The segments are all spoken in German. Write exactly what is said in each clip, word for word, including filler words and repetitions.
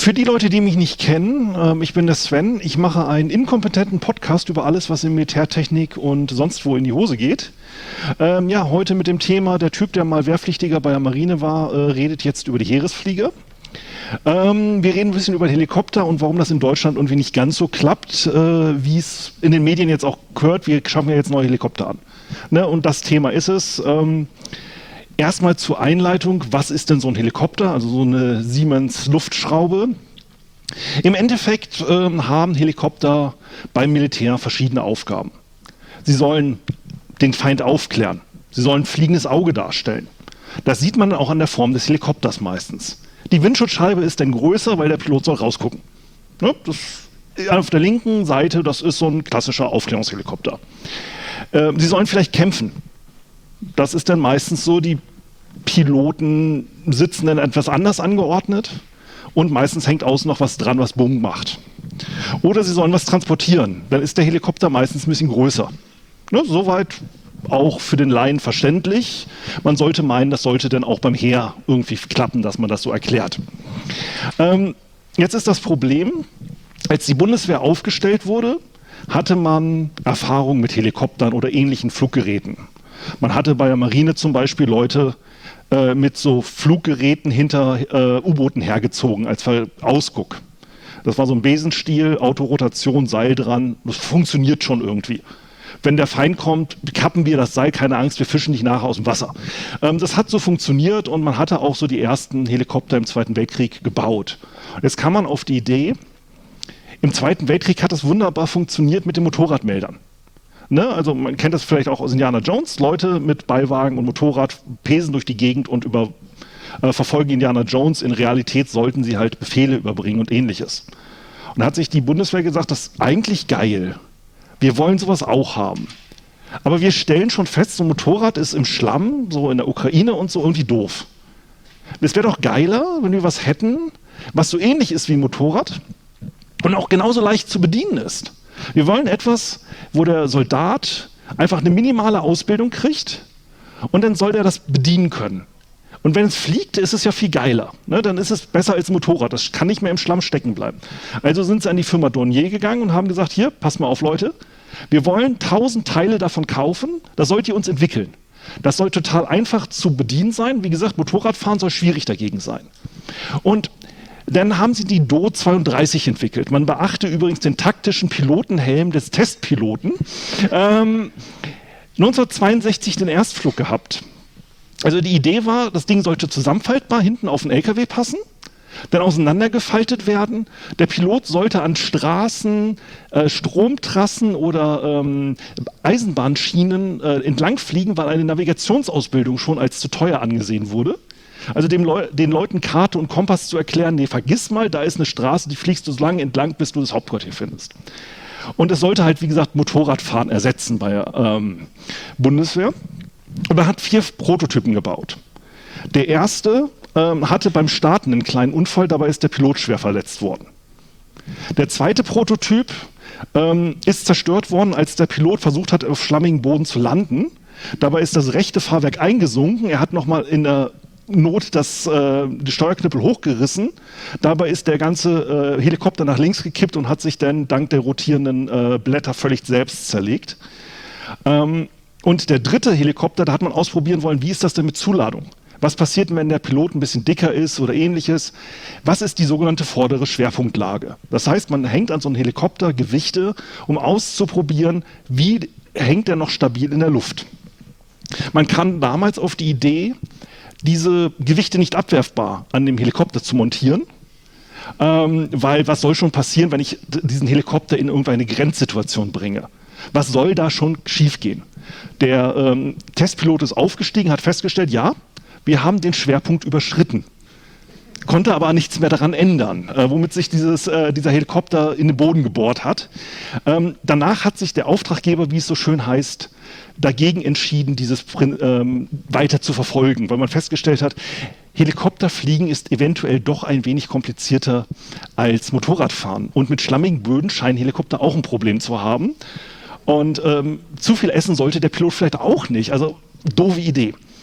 Für die Leute, die mich nicht kennen, ähm, ich bin der Sven. Ich mache einen inkompetenten Podcast über alles, was in Militärtechnik und sonst wo in die Hose geht. Ähm, ja, heute mit dem Thema, der Typ, der mal Wehrpflichtiger bei der Marine war, äh, redet jetzt über die Heeresflieger. Ähm, wir reden ein bisschen über Helikopter und warum das in Deutschland irgendwie nicht ganz so klappt, äh, wie es in den Medien jetzt auch gehört. Wir schaffen ja jetzt neue Helikopter an. Ne? Und das Thema ist es. Ähm, Erstmal zur Einleitung, was ist denn so ein Helikopter, also so eine Siemens Luftschraube? Im Endeffekt ähm, haben Helikopter beim Militär verschiedene Aufgaben. Sie sollen den Feind aufklären, sie sollen ein fliegendes Auge darstellen. Das sieht man auch an der Form des Helikopters meistens. Die Windschutzscheibe ist dann größer, weil der Pilot soll rausgucken. Ne? Das auf der linken Seite, das ist so ein klassischer Aufklärungshelikopter. Äh, sie sollen vielleicht kämpfen. Das ist dann meistens so, die Piloten sitzen dann etwas anders angeordnet und meistens hängt außen noch was dran, was Bumm macht. Oder sie sollen was transportieren, dann ist der Helikopter meistens ein bisschen größer. Ne, soweit auch für den Laien verständlich. Man sollte meinen, das sollte dann auch beim Heer irgendwie klappen, dass man das so erklärt. Ähm, jetzt ist das Problem, als die Bundeswehr aufgestellt wurde, hatte man Erfahrung mit Helikoptern oder ähnlichen Fluggeräten. Man hatte bei der Marine zum Beispiel Leute äh, mit so Fluggeräten hinter äh, U-Booten hergezogen als Ausguck. Das war so ein Besenstiel, Autorotation, Seil dran. Das funktioniert schon irgendwie. Wenn der Feind kommt, kappen wir das Seil, keine Angst, wir fischen nicht nachher aus dem Wasser. Ähm, das hat so funktioniert und man hatte auch so die ersten Helikopter im Zweiten Weltkrieg gebaut. Und jetzt kam man auf die Idee, im Zweiten Weltkrieg hat das wunderbar funktioniert mit den Motorradmeldern. Ne, also man kennt das vielleicht auch aus Indiana Jones, Leute mit Beiwagen und Motorrad pesen durch die Gegend und über, äh, verfolgen Indiana Jones. In Realität sollten sie halt Befehle überbringen und ähnliches. Und da hat sich die Bundeswehr gesagt, das ist eigentlich geil. Wir wollen sowas auch haben. Aber wir stellen schon fest, so ein Motorrad ist im Schlamm, so in der Ukraine und so irgendwie doof. Es wäre doch geiler, wenn wir was hätten, was so ähnlich ist wie ein Motorrad und auch genauso leicht zu bedienen ist. Wir wollen etwas, wo der Soldat einfach eine minimale Ausbildung kriegt und dann soll der das bedienen können. Und wenn es fliegt, ist es ja viel geiler. Ne? Dann ist es besser als ein Motorrad. Das kann nicht mehr im Schlamm stecken bleiben. Also sind sie an die Firma Dornier gegangen und haben gesagt, hier, pass mal auf Leute, wir wollen tausend Teile davon kaufen, das sollt ihr uns entwickeln. Das soll total einfach zu bedienen sein. Wie gesagt, Motorradfahren soll schwierig dagegen sein. Und dann haben sie die D O zweiunddreißig entwickelt. Man beachte übrigens den taktischen Pilotenhelm des Testpiloten. Ähm, neunzehnhundertzweiundsechzig den Erstflug gehabt. Also die Idee war, das Ding sollte zusammenfaltbar hinten auf den L K W passen, dann auseinandergefaltet werden. Der Pilot sollte an Straßen, äh, Stromtrassen oder ähm, Eisenbahnschienen äh, entlang fliegen, weil eine Navigationsausbildung schon als zu teuer angesehen wurde. Also dem Leu den Leuten Karte und Kompass zu erklären, nee, vergiss mal, da ist eine Straße, die fliegst du so lange entlang, bis du das Hauptquartier findest. Und es sollte halt, wie gesagt, Motorradfahren ersetzen bei der ähm, Bundeswehr. Und man hat vier Prototypen gebaut. Der erste ähm, hatte beim Starten einen kleinen Unfall, dabei ist der Pilot schwer verletzt worden. Der zweite Prototyp ähm, ist zerstört worden, als der Pilot versucht hat, auf schlammigem Boden zu landen. Dabei ist das rechte Fahrwerk eingesunken. Er hat nochmal in der Not das äh, die Steuerknüppel hochgerissen. Dabei ist der ganze äh, Helikopter nach links gekippt und hat sich dann dank der rotierenden äh, Blätter völlig selbst zerlegt. Ähm, und der dritte Helikopter, da hat man ausprobieren wollen, wie ist das denn mit Zuladung? Was passiert, wenn der Pilot ein bisschen dicker ist oder ähnliches? Was ist die sogenannte vordere Schwerpunktlage? Das heißt, man hängt an so einem Helikopter Gewichte, um auszuprobieren, wie hängt er noch stabil in der Luft. Man kam damals auf die Idee, diese Gewichte nicht abwerfbar an dem Helikopter zu montieren, ähm, weil was soll schon passieren, wenn ich diesen Helikopter in irgendeine Grenzsituation bringe? Was soll da schon schiefgehen? Der ähm, Testpilot ist aufgestiegen, hat festgestellt, ja, wir haben den Schwerpunkt überschritten, konnte aber nichts mehr daran ändern, äh, womit sich dieses, äh, dieser Helikopter in den Boden gebohrt hat. Ähm, danach hat sich der Auftraggeber, wie es so schön heißt, dagegen entschieden, dieses ähm, weiter zu verfolgen, weil man festgestellt hat, Helikopterfliegen ist eventuell doch ein wenig komplizierter als Motorradfahren. Und mit schlammigen Böden scheinen Helikopter auch ein Problem zu haben. Und ähm, zu viel essen sollte der Pilot vielleicht auch nicht. Also doofe Idee.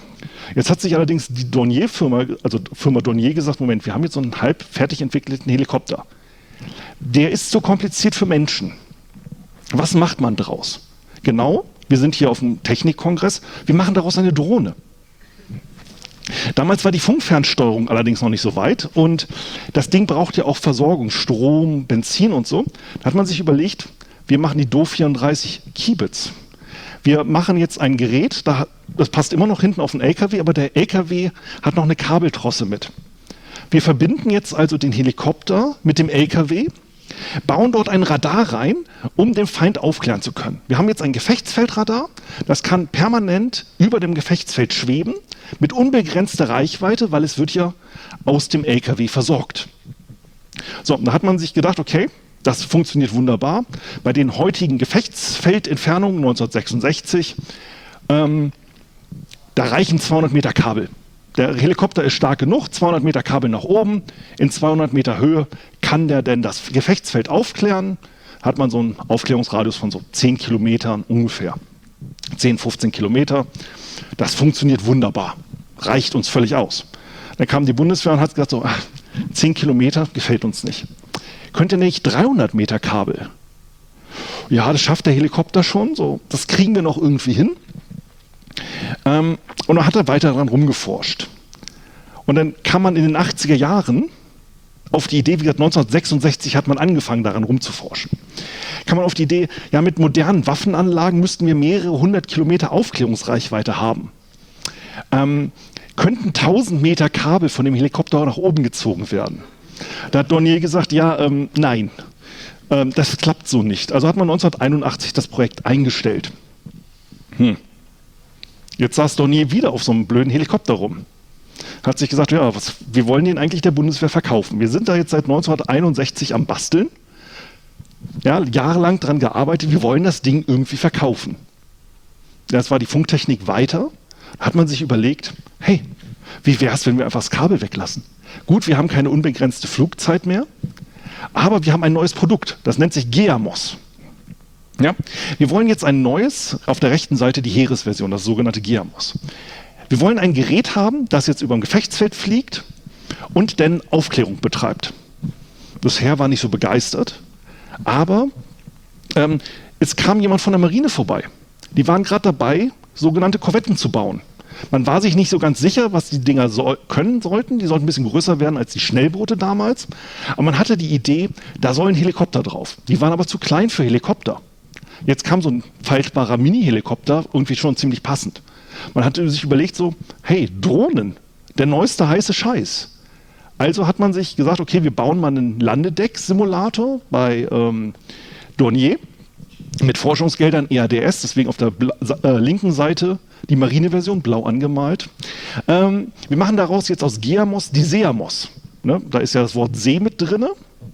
Jetzt hat sich allerdings die Dornier-Firma, also Firma Dornier gesagt, Moment, wir haben jetzt so einen halb fertig entwickelten Helikopter. Der ist so kompliziert für Menschen. Was macht man daraus? Genau, wir sind hier auf dem Technikkongress, wir machen daraus eine Drohne. Damals war die Funkfernsteuerung allerdings noch nicht so weit und das Ding braucht ja auch Versorgung, Strom, Benzin und so. Da hat man sich überlegt, wir machen die D O vierunddreißig Kibitz. Wir machen jetzt ein Gerät, das passt immer noch hinten auf den L K W, aber der L K W hat noch eine Kabeltrosse mit. Wir verbinden jetzt also den Helikopter mit dem L K W, bauen dort ein Radar rein, um den Feind aufklären zu können. Wir haben jetzt ein Gefechtsfeldradar, das kann permanent über dem Gefechtsfeld schweben, mit unbegrenzter Reichweite, weil es wird ja aus dem L K W versorgt. So, da hat man sich gedacht, okay, das funktioniert wunderbar. Bei den heutigen Gefechtsfeldentfernungen neunzehnhundertsechsundsechzig, ähm, da reichen zweihundert Meter Kabel. Der Helikopter ist stark genug, zweihundert Meter Kabel nach oben, in zweihundert Meter Höhe kann der denn das Gefechtsfeld aufklären. Hat man so einen Aufklärungsradius von so zehn Kilometern ungefähr. zehn, fünfzehn Kilometer. Das funktioniert wunderbar. Reicht uns völlig aus. Dann kam die Bundeswehr und hat gesagt, so, ach, zehn Kilometer gefällt uns nicht. Könnt ihr nicht dreihundert Meter Kabel? Ja, das schafft der Helikopter schon. So, das kriegen wir noch irgendwie hin. Ähm, und dann hat er weiter daran rumgeforscht. Und dann kam man in den achtziger Jahren auf die Idee, wie gesagt, neunzehnhundertsechsundsechzig hat man angefangen, daran rumzuforschen. Kam man auf die Idee, ja, mit modernen Waffenanlagen müssten wir mehrere hundert Kilometer Aufklärungsreichweite haben. Ähm, könnten tausend Meter Kabel von dem Helikopter nach oben gezogen werden? Da hat Dornier gesagt, ja, ähm, nein, ähm, das klappt so nicht. Also hat man neunzehnhunderteinundachtzig das Projekt eingestellt. Hm. Jetzt saß Dornier wieder auf so einem blöden Helikopter rum. Hat sich gesagt, ja, was, wir wollen den eigentlich der Bundeswehr verkaufen. Wir sind da jetzt seit neunzehnhunderteinundsechzig am Basteln. Ja, jahrelang dran gearbeitet, wir wollen das Ding irgendwie verkaufen. Das war die Funktechnik weiter. Da hat man sich überlegt, hey, wie wäre es, wenn wir einfach das Kabel weglassen? Gut, wir haben keine unbegrenzte Flugzeit mehr, aber wir haben ein neues Produkt, das nennt sich GEAMOS. Ja, wir wollen jetzt ein neues, auf der rechten Seite die Heeresversion, das sogenannte GEAMOS. Wir wollen ein Gerät haben, das jetzt über ein Gefechtsfeld fliegt und dann Aufklärung betreibt. Das Heer war nicht so begeistert, aber ähm, es kam jemand von der Marine vorbei. Die waren gerade dabei, sogenannte Korvetten zu bauen. Man war sich nicht so ganz sicher, was die Dinger so können sollten. Die sollten ein bisschen größer werden als die Schnellboote damals. Aber man hatte die Idee, da sollen Helikopter drauf. Die waren aber zu klein für Helikopter. Jetzt kam so ein faltbarer Mini-Helikopter, irgendwie schon ziemlich passend. Man hatte sich überlegt so, hey, Drohnen, der neueste heiße Scheiß. Also hat man sich gesagt, okay, wir bauen mal einen Landedeck-Simulator bei ähm, Dornier mit Forschungsgeldern E A D S, deswegen auf der äh, linken Seite die Marineversion, blau angemalt. Ähm, wir machen daraus jetzt aus GEAMOS die SEAMOS. Ne? Da ist ja das Wort See mit drin.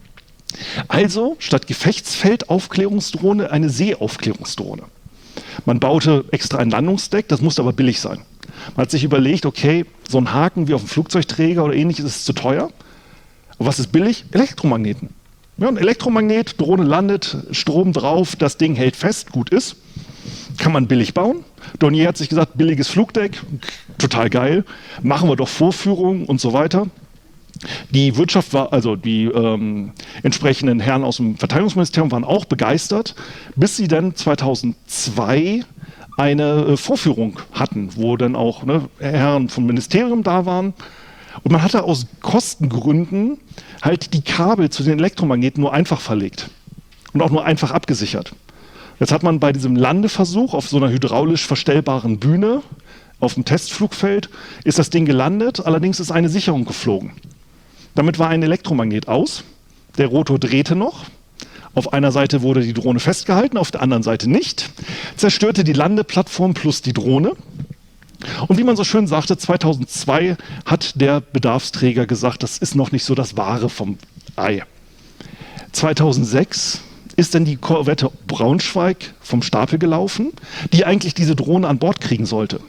Also statt Gefechtsfeldaufklärungsdrohne eine Seeaufklärungsdrohne. Man baute extra ein Landungsdeck, das musste aber billig sein. Man hat sich überlegt, okay, so ein Haken wie auf einem Flugzeugträger oder ähnliches ist zu teuer. Aber was ist billig? Elektromagneten. Ja, ein Elektromagnet, Drohne landet, Strom drauf, das Ding hält fest, gut ist. Kann man billig bauen. Dornier hat sich gesagt, billiges Flugdeck, total geil, machen wir doch Vorführungen und so weiter. Die Wirtschaft war, also die ähm, entsprechenden Herren aus dem Verteidigungsministerium waren auch begeistert, bis sie dann zweitausendzwei eine äh, Vorführung hatten, wo dann auch ne, Herren vom Ministerium da waren. Und man hatte aus Kostengründen halt die Kabel zu den Elektromagneten nur einfach verlegt und auch nur einfach abgesichert. Jetzt hat man bei diesem Landeversuch auf so einer hydraulisch verstellbaren Bühne auf dem Testflugfeld, ist das Ding gelandet, allerdings ist eine Sicherung geflogen. Damit war ein Elektromagnet aus, der Rotor drehte noch, auf einer Seite wurde die Drohne festgehalten, auf der anderen Seite nicht, zerstörte die Landeplattform plus die Drohne. Und wie man so schön sagte, zweitausendzwei hat der Bedarfsträger gesagt, das ist noch nicht so das Wahre vom Ei. zweitausendsechs ist dann die Korvette Braunschweig vom Stapel gelaufen, die eigentlich diese Drohne an Bord kriegen sollte.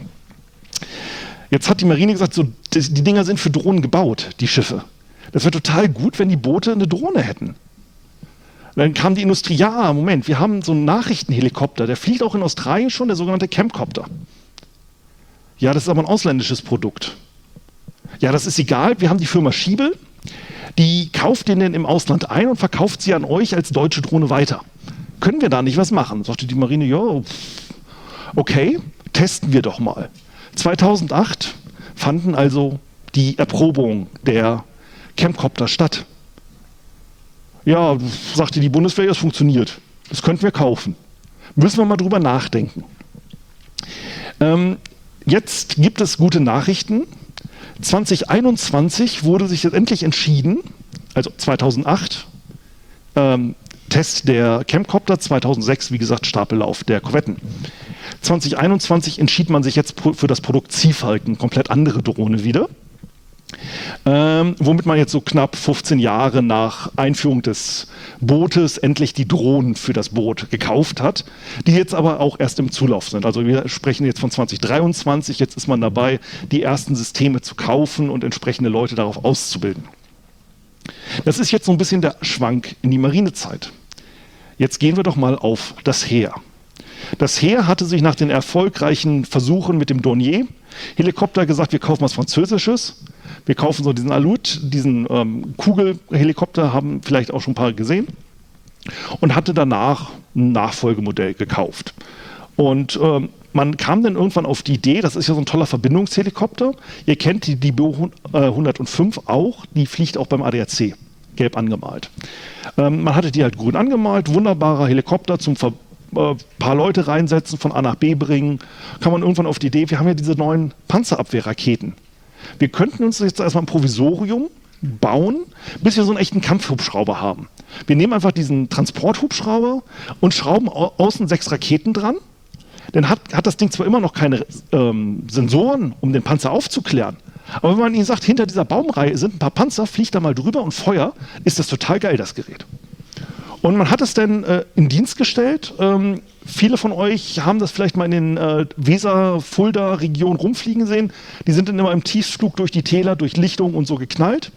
Jetzt hat die Marine gesagt, so, die Dinger sind für Drohnen gebaut, die Schiffe. Das wäre total gut, wenn die Boote eine Drohne hätten. Dann kam die Industrie, ja, Moment, wir haben so einen Nachrichtenhelikopter, der fliegt auch in Australien schon, der sogenannte Camcopter. Ja, das ist aber ein ausländisches Produkt. Ja, das ist egal, wir haben die Firma Schiebel, die kauft den denn im Ausland ein und verkauft sie an euch als deutsche Drohne weiter. Können wir da nicht was machen? Sagte die Marine, ja, okay, testen wir doch mal. zweitausendacht fanden also die Erprobungen der Camcopter statt. Ja, sagte die Bundeswehr, das funktioniert. Das könnten wir kaufen. Müssen wir mal drüber nachdenken. Ähm, jetzt gibt es gute Nachrichten. zwanzig einundzwanzig wurde sich jetzt endlich entschieden, also zweitausendacht, ähm, Test der Camcopter, zweitausendsechs, wie gesagt, Stapellauf der Korvetten. zwanzig einundzwanzig entschied man sich jetzt für das Produkt Ziehfalken, komplett andere Drohne wieder. Ähm, womit man jetzt so knapp fünfzehn Jahre nach Einführung des Bootes endlich die Drohnen für das Boot gekauft hat, die jetzt aber auch erst im Zulauf sind. Also wir sprechen jetzt von zwanzig dreiundzwanzig, jetzt ist man dabei, die ersten Systeme zu kaufen und entsprechende Leute darauf auszubilden. Das ist jetzt so ein bisschen der Schwank in die Marinezeit. Jetzt gehen wir doch mal auf das Heer. Das Heer hatte sich nach den erfolgreichen Versuchen mit dem Dornier-Helikopter gesagt, wir kaufen was Französisches. Wir kaufen so diesen Alut, diesen ähm, Kugelhelikopter, haben vielleicht auch schon ein paar gesehen. Und hatte danach ein Nachfolgemodell gekauft. Und ähm, man kam dann irgendwann auf die Idee, das ist ja so ein toller Verbindungshelikopter. Ihr kennt die, die B O hundertfünf auch, die fliegt auch beim A D A C, gelb angemalt. Ähm, man hatte die halt grün angemalt, wunderbarer Helikopter zum Ver äh, paar Leute reinsetzen, von A nach B bringen. Kam man irgendwann auf die Idee, wir haben ja diese neuen Panzerabwehrraketen. Wir könnten uns jetzt erstmal ein Provisorium bauen, bis wir so einen echten Kampfhubschrauber haben. Wir nehmen einfach diesen Transporthubschrauber und schrauben au außen sechs Raketen dran. Dann hat, hat das Ding zwar immer noch keine ähm, Sensoren, um den Panzer aufzuklären, aber wenn man ihnen sagt, hinter dieser Baumreihe sind ein paar Panzer, fliegt da mal drüber und Feuer, ist das total geil, das Gerät. Und man hat es dann äh, in Dienst gestellt. Ähm, viele von euch haben das vielleicht mal in den äh, Weser-Fulda-Regionen rumfliegen sehen. Die sind dann immer im Tiefflug durch die Täler, durch Lichtung und so geknallt.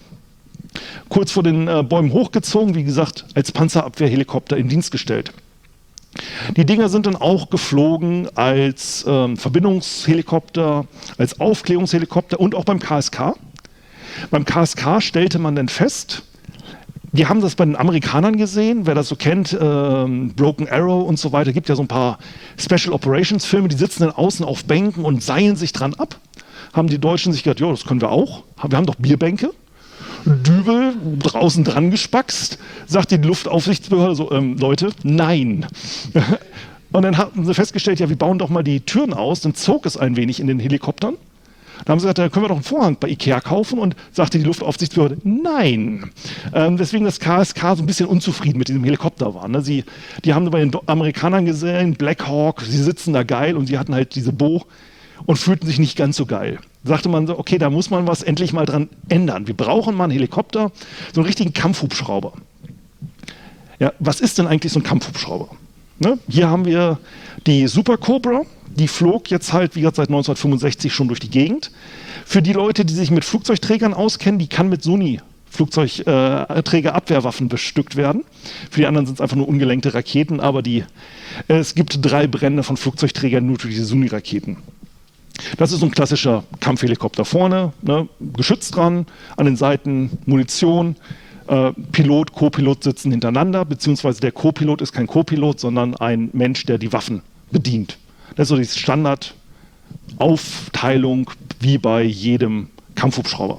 Kurz vor den äh, Bäumen hochgezogen, wie gesagt, als Panzerabwehrhelikopter in Dienst gestellt. Die Dinger sind dann auch geflogen als ähm, Verbindungshelikopter, als Aufklärungshelikopter und auch beim K S K. Beim K S K stellte man dann fest, wir haben das bei den Amerikanern gesehen, wer das so kennt, ähm, Broken Arrow und so weiter, gibt ja so ein paar Special Operations Filme, die sitzen dann außen auf Bänken und seilen sich dran ab. Haben die Deutschen sich gedacht, ja, das können wir auch, wir haben doch Bierbänke. Dübel draußen dran gespackst, sagt die Luftaufsichtsbehörde so, ähm, Leute, nein. Und dann haben sie festgestellt, ja, wir bauen doch mal die Türen aus, dann zog es ein wenig in den Helikoptern. Da haben sie gesagt, da können wir doch einen Vorhang bei Ikea kaufen und sagte die Luftaufsichtsbehörde, nein. Ähm, deswegen das K S K so ein bisschen unzufrieden mit diesem Helikopter war. Ne? Sie, die haben bei den Amerikanern gesehen, Black Hawk, sie sitzen da geil und sie hatten halt diese Bo und fühlten sich nicht ganz so geil. Da sagte man so, okay, da muss man was endlich mal dran ändern. Wir brauchen mal einen Helikopter, so einen richtigen Kampfhubschrauber. Ja, was ist denn eigentlich so ein Kampfhubschrauber? Ne? Hier haben wir die Super Cobra, die flog jetzt halt, wie gesagt, seit neunzehnhundertfünfundsechzig schon durch die Gegend. Für die Leute, die sich mit Flugzeugträgern auskennen, die kann mit Suni Flugzeugträgerabwehrwaffen bestückt werden. Für die anderen sind es einfach nur ungelenkte Raketen, aber die, äh, es gibt drei Brände von Flugzeugträgern nur durch diese Suni-Raketen. Das ist so ein klassischer Kampfhelikopter. Vorne, ne, Geschütz dran, an den Seiten Munition, äh, Pilot, Co-Pilot sitzen hintereinander, beziehungsweise der Co-Pilot ist kein Co-Pilot, sondern ein Mensch, der die Waffen bedient. Das ist so die Standardaufteilung wie bei jedem Kampfhubschrauber.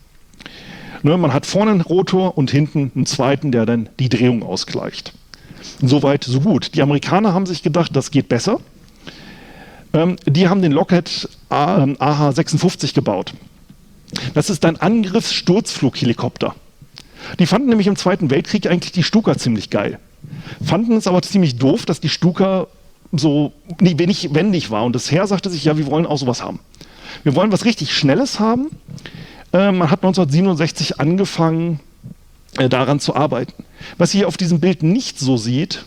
Ne, man hat vorne einen Rotor und hinten einen zweiten, der dann die Drehung ausgleicht. Soweit, so gut. Die Amerikaner haben sich gedacht, das geht besser. Ähm, die haben den Lockheed A H sechsundfünfzig gebaut. Das ist ein Angriffssturzflughelikopter. Die fanden nämlich im Zweiten Weltkrieg eigentlich die Stuka ziemlich geil. Fanden es aber ziemlich doof, dass die Stuka so wenig wendig war. Und das Heer sagte sich, ja, wir wollen auch sowas haben. Wir wollen was richtig Schnelles haben. Äh, man hat neunzehnhundertsiebenundsechzig angefangen, äh, daran zu arbeiten. Was ihr auf diesem Bild nicht so seht,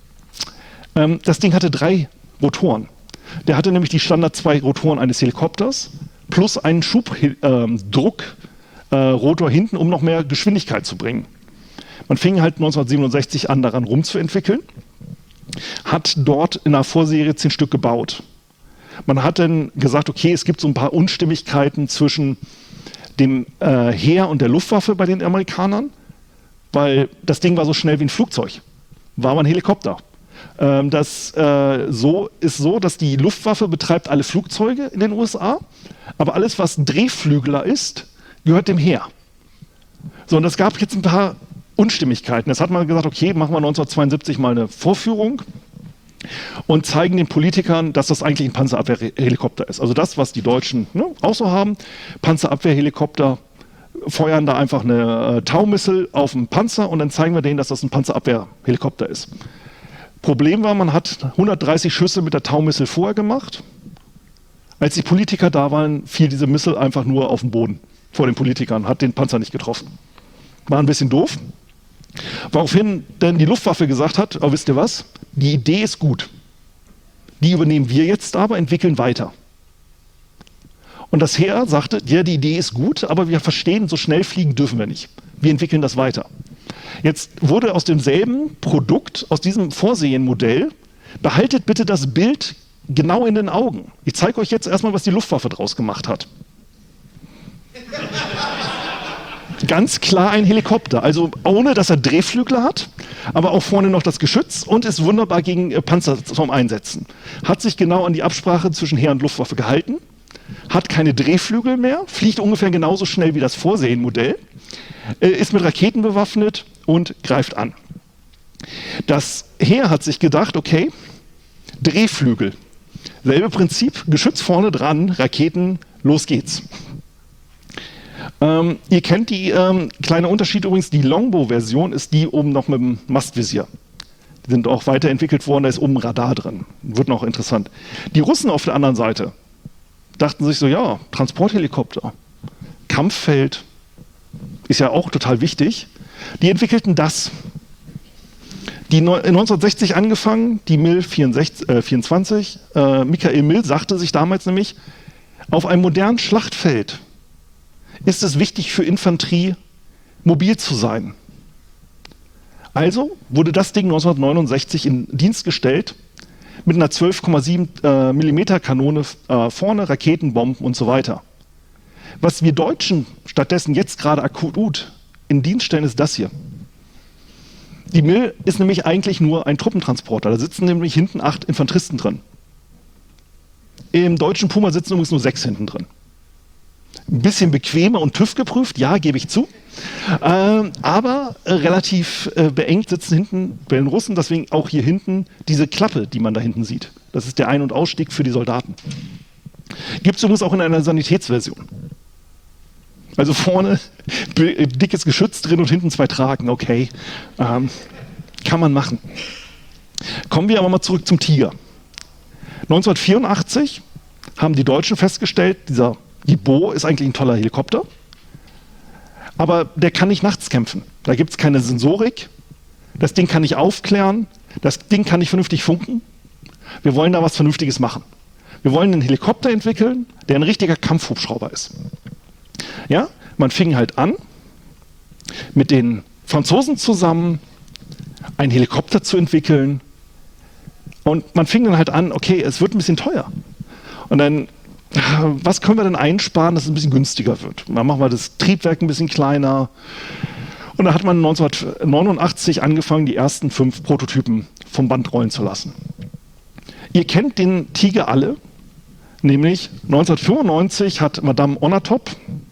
ähm, das Ding hatte drei Rotoren. Der hatte nämlich die Standard zwei Rotoren eines Helikopters plus einen Schubdruckrotor äh, hinten, um noch mehr Geschwindigkeit zu bringen. Man fing halt neunzehnhundertsiebenundsechzig an, daran rumzuentwickeln, hat dort in einer Vorserie zehn Stück gebaut. Man hat dann gesagt, okay, es gibt so ein paar Unstimmigkeiten zwischen dem äh, Heer und der Luftwaffe bei den Amerikanern, weil das Ding war so schnell wie ein Flugzeug, war aber ein Helikopter. Ähm, das äh, so, ist so, dass die Luftwaffe betreibt alle Flugzeuge in den U S A, aber alles, was ein Drehflügler ist, gehört dem Heer. So, und es gab jetzt ein paar Unstimmigkeiten. Jetzt hat man gesagt, okay, machen wir neunzehnhundertzweiundsiebzig mal eine Vorführung und zeigen den Politikern, dass das eigentlich ein Panzerabwehrhelikopter ist. Also das, was die Deutschen ne, auch so haben, Panzerabwehrhelikopter, feuern da einfach eine äh, Taumissel auf den Panzer und dann zeigen wir denen, dass das ein Panzerabwehrhelikopter ist. Problem war, man hat hundertdreißig Schüsse mit der Taumissel vorher gemacht. Als die Politiker da waren, fiel diese Missel einfach nur auf den Boden vor den Politikern, hat den Panzer nicht getroffen. War ein bisschen doof. Woraufhin denn die Luftwaffe gesagt hat, oh, wisst ihr was, die Idee ist gut. Die übernehmen wir jetzt aber, entwickeln weiter. Und das Heer sagte, ja, die Idee ist gut, aber wir verstehen, so schnell fliegen dürfen wir nicht. Wir entwickeln das weiter. Jetzt wurde aus demselben Produkt, aus diesem Vorsehenmodell, behaltet bitte das Bild genau in den Augen. Ich zeige euch jetzt erstmal, was die Luftwaffe draus gemacht hat. Ganz klar ein Helikopter, also ohne, dass er Drehflügel hat, aber auch vorne noch das Geschütz und ist wunderbar gegen Panzer zum Einsetzen. Hat sich genau an die Absprache zwischen Heer und Luftwaffe gehalten, hat keine Drehflügel mehr, fliegt ungefähr genauso schnell wie das Vorsehenmodell, ist mit Raketen bewaffnet und greift an. Das Heer hat sich gedacht, okay, Drehflügel, selbe Prinzip, Geschütz vorne dran, Raketen, los geht's. Ähm, ihr kennt die ähm, kleine Unterschied übrigens, die Longbow-Version ist die oben noch mit dem Mastvisier. Die sind auch weiterentwickelt worden, da ist oben ein Radar drin. Wird noch interessant. Die Russen auf der anderen Seite dachten sich so, ja, Transporthelikopter, Kampffeld, ist ja auch total wichtig. Die entwickelten das. Die neunzehnhundertsechzig angefangen, die Mil vierundzwanzig, äh, Michael Mill sagte sich damals nämlich, auf einem modernen Schlachtfeld ist es wichtig für Infanterie, mobil zu sein. Also wurde das Ding neunzehnhundertneunundsechzig in Dienst gestellt, mit einer zwölf Komma sieben äh, Millimeter Kanone äh, vorne, Raketen, Bomben und so weiter. Was wir Deutschen stattdessen jetzt gerade akut in Dienst stellen, ist das hier. Die Mil ist nämlich eigentlich nur ein Truppentransporter. Da sitzen nämlich hinten acht Infanteristen drin. Im deutschen Puma sitzen übrigens nur sechs hinten drin. Ein bisschen bequemer und TÜV geprüft, ja, gebe ich zu. Ähm, aber äh, relativ äh, beengt sitzen hinten bei den Russen, deswegen auch hier hinten diese Klappe, die man da hinten sieht. Das ist der Ein- und Ausstieg für die Soldaten. Gibt es übrigens auch in einer Sanitätsversion. Also vorne dickes Geschütz drin und hinten zwei Tragen, okay. Ähm, kann man machen. Kommen wir aber mal zurück zum Tiger. neunzehnhundertvierundachtzig haben die Deutschen festgestellt, dieser Bo ist eigentlich ein toller Helikopter, aber der kann nicht nachts kämpfen. Da gibt es keine Sensorik, das Ding kann nicht aufklären, das Ding kann nicht vernünftig funken. Wir wollen da was Vernünftiges machen. Wir wollen einen Helikopter entwickeln, der ein richtiger Kampfhubschrauber ist. Ja, man fing halt an, mit den Franzosen zusammen einen Helikopter zu entwickeln und man fing dann halt an, okay, es wird ein bisschen teuer. Und dann, was können wir denn einsparen, dass es ein bisschen günstiger wird? Dann machen wir das Triebwerk ein bisschen kleiner. Und dann hat man neunzehnhundertneunundachtzig angefangen, die ersten fünf Prototypen vom Band rollen zu lassen. Ihr kennt den Tiger alle, nämlich neunzehnhundertfünfundneunzig hat Madame Onatop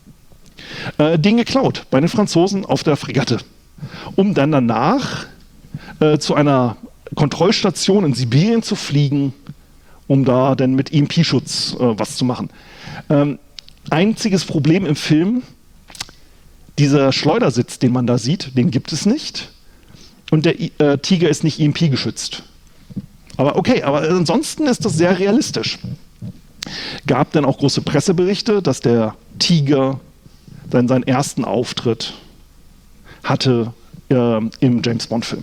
äh, den geklaut bei den Franzosen auf der Fregatte, um dann danach äh, zu einer Kontrollstation in Sibirien zu fliegen, um da dann mit E M P-Schutz äh, was zu machen. Ähm, einziges Problem im Film, dieser Schleudersitz, den man da sieht, den gibt es nicht. Und der äh, Tiger ist nicht E M P geschützt. Aber okay, aber ansonsten ist das sehr realistisch. Gab dann auch große Presseberichte, dass der Tiger dann seinen ersten Auftritt hatte äh, im James-Bond-Film.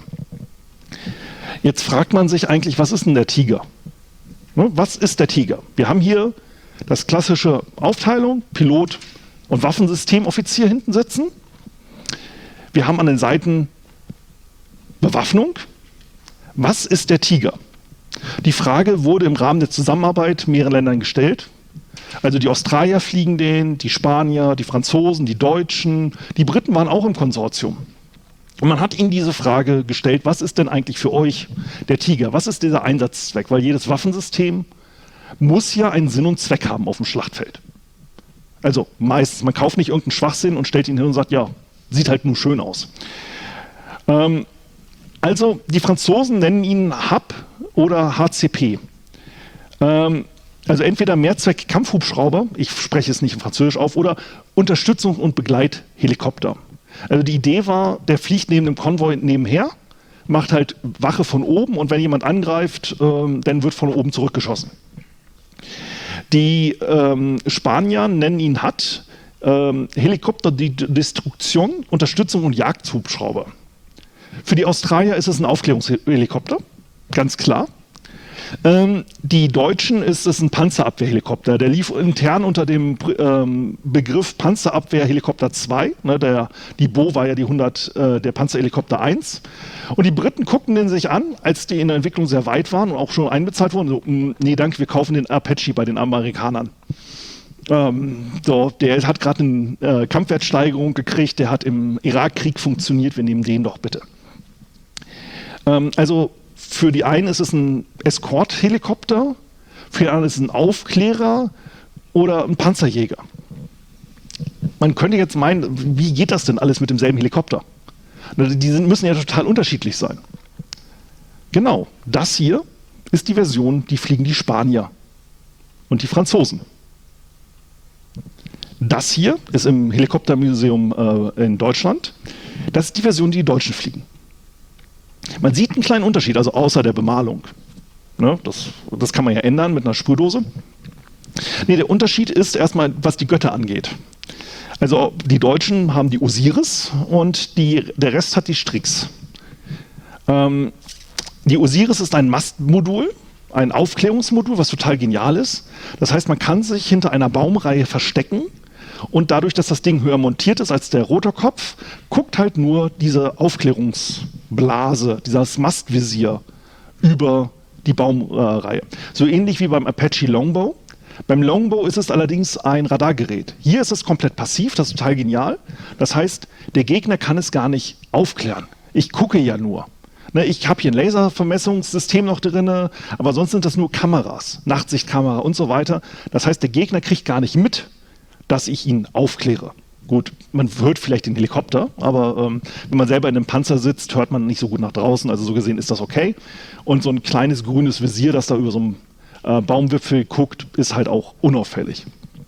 Jetzt fragt man sich eigentlich, was ist denn der Tiger? Was ist der Tiger? Wir haben hier das klassische Aufteilung, Pilot und Waffensystemoffizier hinten sitzen. Wir haben an den Seiten Bewaffnung. Was ist der Tiger? Die Frage wurde im Rahmen der Zusammenarbeit mehreren Ländern gestellt. Also die Australier fliegen den, die Spanier, die Franzosen, die Deutschen, die Briten waren auch im Konsortium. Und man hat ihnen diese Frage gestellt, was ist denn eigentlich für euch der Tiger? Was ist dieser Einsatzzweck? Weil jedes Waffensystem muss ja einen Sinn und Zweck haben auf dem Schlachtfeld. Also meistens, man kauft nicht irgendeinen Schwachsinn und stellt ihn hin und sagt, ja, sieht halt nur schön aus. Ähm, also die Franzosen nennen ihn H A P oder H C P. Ähm, also entweder Mehrzweck-Kampfhubschrauber, ich spreche es nicht in Französisch auf, oder Unterstützung und Begleithelikopter. Also die Idee war, der fliegt neben dem Konvoi nebenher, macht halt Wache von oben und wenn jemand angreift, ähm, dann wird von oben zurückgeschossen. Die ähm, Spanier nennen ihn H A T, ähm, Helikopter de Destruktion, Unterstützung und Jagdhubschrauber. Für die Australier ist es ein Aufklärungshelikopter, ganz klar. Ähm, die Deutschen ist es ein Panzerabwehrhelikopter. Der lief intern unter dem ähm, Begriff Panzerabwehrhelikopter zwei. Ne, der, die Bo war ja die hundert, äh, der Panzerhelikopter eins. Und die Briten guckten den sich an, als die in der Entwicklung sehr weit waren und auch schon einbezahlt wurden. So, nee, danke, wir kaufen den Apache bei den Amerikanern. Ähm, so, der hat gerade eine äh, Kampfwertsteigerung gekriegt, der hat im Irakkrieg funktioniert, wir nehmen den doch bitte. Ähm, also für die einen ist es ein Escort-Helikopter, für die anderen ist es ein Aufklärer oder ein Panzerjäger. Man könnte jetzt meinen, wie geht das denn alles mit demselben Helikopter? Die sind, müssen ja total unterschiedlich sein. Genau, das hier ist die Version, die fliegen die Spanier und die Franzosen. Das hier ist im Helikoptermuseum äh, in Deutschland. Das ist die Version, die die Deutschen fliegen. Man sieht einen kleinen Unterschied, also außer der Bemalung. Ne, das, das kann man ja ändern mit einer Spurdose. Nee, der Unterschied ist erstmal, was die Götter angeht. Also die Deutschen haben die Osiris und die, der Rest hat die Strix. Ähm, die Osiris ist ein Mastmodul, ein Aufklärungsmodul, was total genial ist. Das heißt, man kann sich hinter einer Baumreihe verstecken und dadurch, dass das Ding höher montiert ist als der Rotorkopf, guckt halt nur diese Aufklärungsblase, dieses Mastvisier über die Baumreihe. Äh, so ähnlich wie beim Apache Longbow. Beim Longbow ist es allerdings ein Radargerät. Hier ist es komplett passiv, das ist total genial. Das heißt, der Gegner kann es gar nicht aufklären. Ich gucke ja nur. Ne, ich habe hier ein Laservermessungssystem noch drin, aber sonst sind das nur Kameras, Nachtsichtkamera und so weiter. Das heißt, der Gegner kriegt gar nicht mit, dass ich ihn aufkläre. Gut, man hört vielleicht den Helikopter, aber ähm, wenn man selber in einem Panzer sitzt, hört man nicht so gut nach draußen. Also so gesehen ist das okay. Und so ein kleines grünes Visier, das da über so einem äh, Baumwipfel guckt, ist halt auch unauffällig.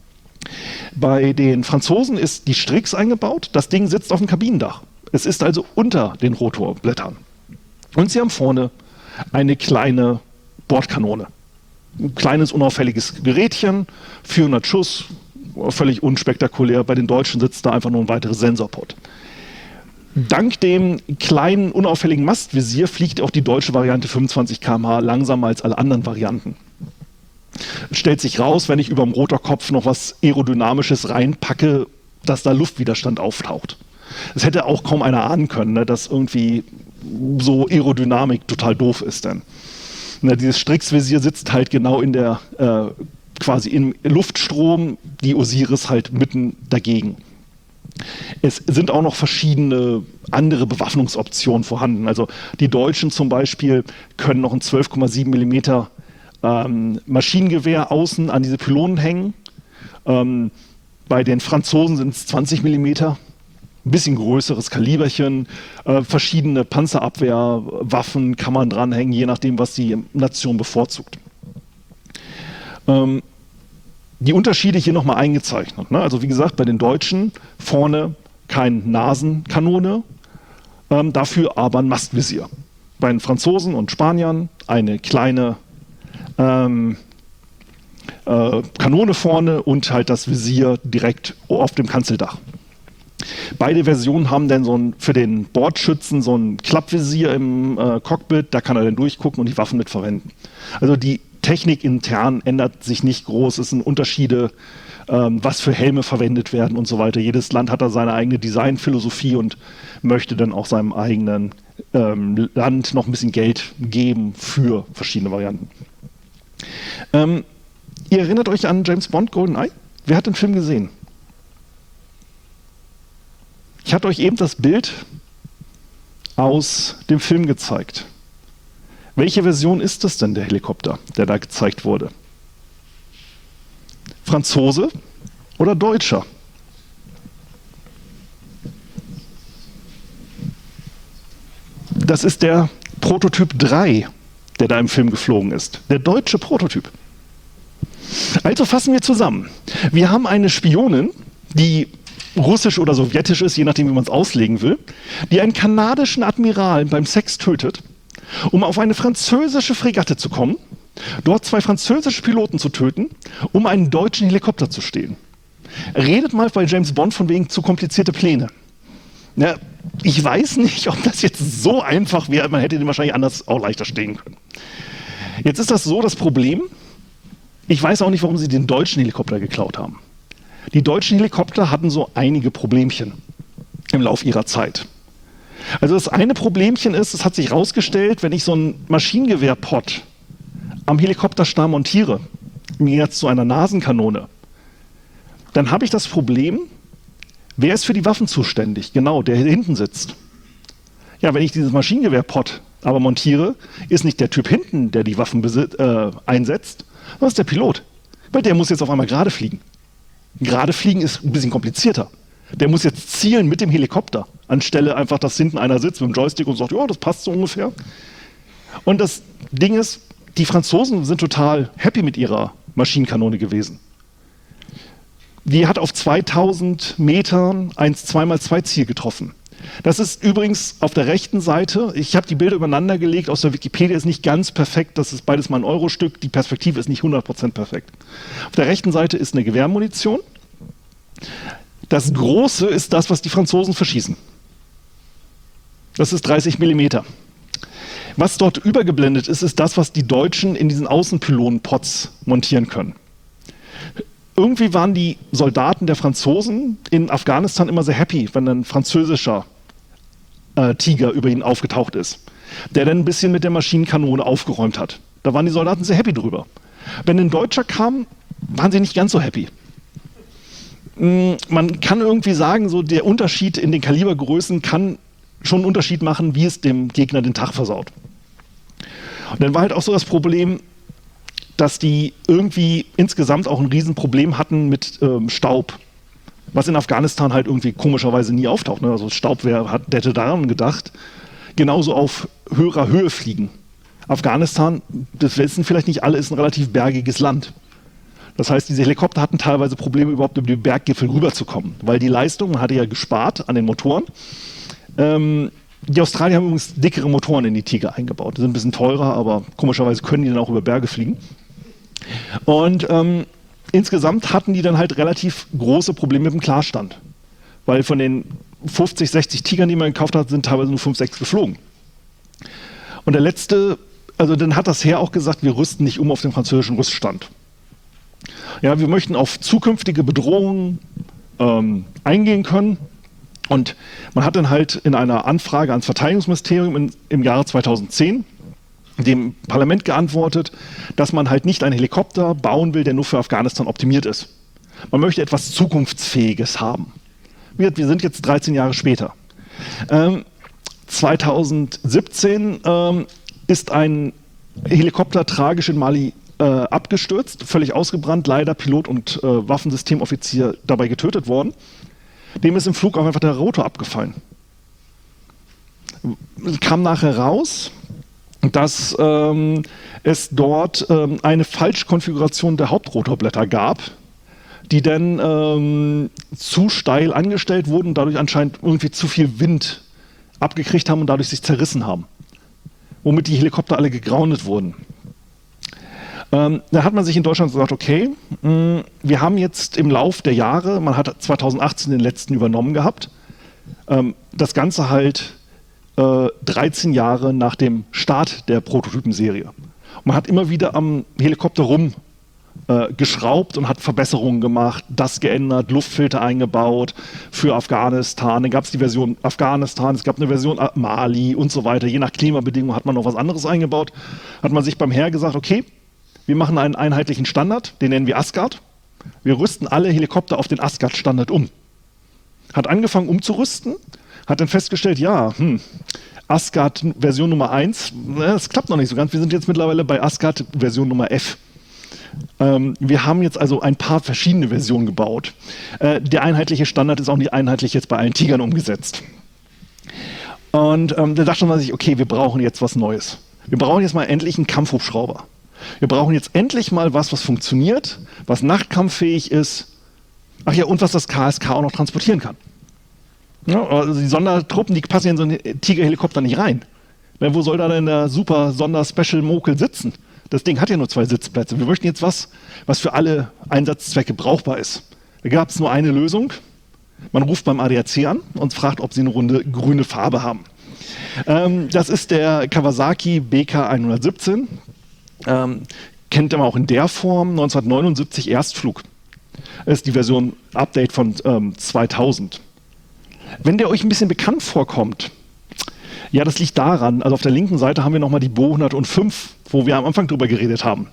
Bei den Franzosen ist die Strix eingebaut. Das Ding sitzt auf dem Kabinendach. Es ist also unter den Rotorblättern. Und sie haben vorne eine kleine Bordkanone. Ein kleines, unauffälliges Gerätchen, vierhundert Schuss, völlig unspektakulär. Bei den Deutschen sitzt da einfach nur ein weiteres Sensorpod. Dank dem kleinen, unauffälligen Mastvisier fliegt auch die deutsche Variante fünfundzwanzig Kilometer pro Stunde langsamer als alle anderen Varianten. Stellt sich raus, wenn ich über dem Rotorkopf noch was Aerodynamisches reinpacke, dass da Luftwiderstand auftaucht. Das hätte auch kaum einer ahnen können, ne, dass irgendwie so Aerodynamik total doof ist. Denn ne, dieses Strixvisier sitzt halt genau in der äh, quasi im Luftstrom, die Osiris halt mitten dagegen. Es sind auch noch verschiedene andere Bewaffnungsoptionen vorhanden. Also die Deutschen zum Beispiel können noch ein zwölf Komma sieben Millimeter ähm, Maschinengewehr außen an diese Pylonen hängen. Ähm, bei den Franzosen sind es zwanzig Millimeter. Ein bisschen größeres Kaliberchen, äh, verschiedene Panzerabwehrwaffen kann man dranhängen, je nachdem, was die Nation bevorzugt. Ähm, die Unterschiede hier nochmal eingezeichnet. Ne? Also wie gesagt, bei den Deutschen vorne keine Nasenkanone, ähm, dafür aber ein Mastvisier. Bei den Franzosen und Spaniern eine kleine ähm, äh, Kanone vorne und halt das Visier direkt auf dem Kanzeldach. Beide Versionen haben dann so ein, für den Bordschützen so ein Klappvisier im äh, Cockpit, da kann er dann durchgucken und die Waffen mit verwenden. Also die Technik intern ändert sich nicht groß, es sind Unterschiede, ähm, was für Helme verwendet werden und so weiter. Jedes Land hat da seine eigene Designphilosophie und möchte dann auch seinem eigenen ähm, Land noch ein bisschen Geld geben für verschiedene Varianten. Ähm, ihr erinnert euch an James Bond GoldenEye? Wer hat den Film gesehen? Ich hatte euch eben das Bild aus dem Film gezeigt. Welche Version ist das denn, der Helikopter, der da gezeigt wurde? Franzose oder Deutscher? Das ist der Prototyp drei, der da im Film geflogen ist. Der deutsche Prototyp. Also fassen wir zusammen. Wir haben eine Spionin, die russisch oder sowjetisch ist, je nachdem, wie man es auslegen will, die einen kanadischen Admiral beim Sex tötet, um auf eine französische Fregatte zu kommen, dort zwei französische Piloten zu töten, um einen deutschen Helikopter zu stehlen. Redet mal bei James Bond von wegen zu komplizierte Pläne. Ja, ich weiß nicht, ob das jetzt so einfach wäre, man hätte den wahrscheinlich anders auch leichter stehen können. Jetzt ist das so das Problem, ich weiß auch nicht, warum sie den deutschen Helikopter geklaut haben. Die deutschen Helikopter hatten so einige Problemchen im Laufe ihrer Zeit. Also das eine Problemchen ist, es hat sich herausgestellt, wenn ich so einen Maschinengewehr-Pod am Helikopterstar montiere, im Gegensatz zu einer Nasenkanone, dann habe ich das Problem, wer ist für die Waffen zuständig? Genau, der hier hinten sitzt. Ja, wenn ich dieses Maschinengewehr-Pod aber montiere, ist nicht der Typ hinten, der die Waffen äh, einsetzt, sondern ist der Pilot. Weil der muss jetzt auf einmal gerade fliegen. Gerade fliegen ist ein bisschen komplizierter. Der muss jetzt zielen mit dem Helikopter, anstelle einfach, dass hinten einer sitzt mit dem Joystick und sagt, ja, das passt so ungefähr. Und das Ding ist, die Franzosen sind total happy mit ihrer Maschinenkanone gewesen. Die hat auf zweitausend Metern ein zwei mal zwei Ziel getroffen. Das ist übrigens auf der rechten Seite, ich habe die Bilder übereinander gelegt, aus der Wikipedia ist nicht ganz perfekt, das ist beides mal ein Euro-Stück, die Perspektive ist nicht hundert Prozent perfekt. Auf der rechten Seite ist eine Gewehrmunition. Das Große ist das, was die Franzosen verschießen. Das ist dreißig Millimeter. Was dort übergeblendet ist, ist das, was die Deutschen in diesen Außenpylonenpots montieren können. Irgendwie waren die Soldaten der Franzosen in Afghanistan immer sehr happy, wenn ein französischer äh, Tiger über ihn aufgetaucht ist, der dann ein bisschen mit der Maschinenkanone aufgeräumt hat. Da waren die Soldaten sehr happy drüber. Wenn ein Deutscher kam, waren sie nicht ganz so happy. Man kann irgendwie sagen, so der Unterschied in den Kalibergrößen kann schon einen Unterschied machen, wie es dem Gegner den Tag versaut. Und dann war halt auch so das Problem, dass die irgendwie insgesamt auch ein Riesenproblem hatten mit ähm, Staub, was in Afghanistan halt irgendwie komischerweise nie auftaucht. Ne? Also Staub, wer hat, der hätte daran gedacht, genauso auf höherer Höhe fliegen. Afghanistan, das wissen vielleicht nicht alle, ist ein relativ bergiges Land. Das heißt, diese Helikopter hatten teilweise Probleme, überhaupt über die Berggipfel rüberzukommen, weil die Leistung, man hatte ja gespart an den Motoren. Ähm, die Australier haben übrigens dickere Motoren in die Tiger eingebaut. Die sind ein bisschen teurer, aber komischerweise können die dann auch über Berge fliegen. Und ähm, insgesamt hatten die dann halt relativ große Probleme mit dem Klarstand. Weil von den fünfzig, sechzig Tigern, die man gekauft hat, sind teilweise nur fünf, sechs geflogen. Und der letzte, also dann hat das Heer auch gesagt, wir rüsten nicht um auf den französischen Rüststand. Ja, wir möchten auf zukünftige Bedrohungen ähm, eingehen können. Und man hat dann halt in einer Anfrage ans Verteidigungsministerium in, im Jahre zweitausendzehn dem Parlament geantwortet, dass man halt nicht einen Helikopter bauen will, der nur für Afghanistan optimiert ist. Man möchte etwas Zukunftsfähiges haben. Wir, wir sind jetzt dreizehn Jahre später. Ähm, zweitausendsiebzehn ähm, ist ein Helikopter tragisch in Mali äh, abgestürzt, völlig ausgebrannt, leider Pilot und äh, Waffensystemoffizier dabei getötet worden. Dem ist im Flug auch einfach der Rotor abgefallen. Kam nachher raus, dass ähm, es dort ähm, eine Falschkonfiguration der Hauptrotorblätter gab, die dann ähm, zu steil angestellt wurden und dadurch anscheinend irgendwie zu viel Wind abgekriegt haben und dadurch sich zerrissen haben. Womit die Helikopter alle gegroundet wurden. Ähm, da hat man sich in Deutschland gesagt, okay, mh, wir haben jetzt im Lauf der Jahre, man hat zweitausendachtzehn den letzten übernommen gehabt, ähm, das Ganze halt äh, dreizehn Jahre nach dem Start der Prototypenserie. Und man hat immer wieder am Helikopter rum äh, geschraubt und hat Verbesserungen gemacht, das geändert, Luftfilter eingebaut für Afghanistan. Dann gab es die Version Afghanistan, es gab eine Version Mali und so weiter. Je nach Klimabedingungen hat man noch was anderes eingebaut. Hat man sich beim Heer gesagt, okay, wir machen einen einheitlichen Standard, den nennen wir Asgard. Wir rüsten alle Helikopter auf den Asgard-Standard um. Hat angefangen umzurüsten, hat dann festgestellt, ja, hm, Asgard Version Nummer eins, das klappt noch nicht so ganz. Wir sind jetzt mittlerweile bei Asgard Version Nummer F. Ähm, wir haben jetzt also ein paar verschiedene Versionen gebaut. Äh, der einheitliche Standard ist auch nicht einheitlich jetzt bei allen Tigern umgesetzt. Und ähm, da dachte man sich, okay, wir brauchen jetzt was Neues. Wir brauchen jetzt mal endlich einen Kampfhubschrauber. Wir brauchen jetzt endlich mal was, was funktioniert, was nachtkampffähig ist. Ach ja, und was das K S K auch noch transportieren kann. Ja, also die Sondertruppen, die passen in so einen Tiger-Helikopter nicht rein. Wo soll da denn der super Sonder-Special-Mokel sitzen? Das Ding hat ja nur zwei Sitzplätze. Wir möchten jetzt was, was für alle Einsatzzwecke brauchbar ist. Da gab es nur eine Lösung. Man ruft beim A D A C an und fragt, ob sie eine runde grüne Farbe haben. Ähm, das ist der Kawasaki B K hundertsiebzehn. Ähm, kennt man auch in der Form, neunzehnhundertneunundsiebzig Erstflug. Das ist die Version Update von ähm, zweitausend. Wenn der euch ein bisschen bekannt vorkommt, ja, das liegt daran, also auf der linken Seite haben wir nochmal die Bo hundertfünf, wo wir am Anfang drüber geredet haben.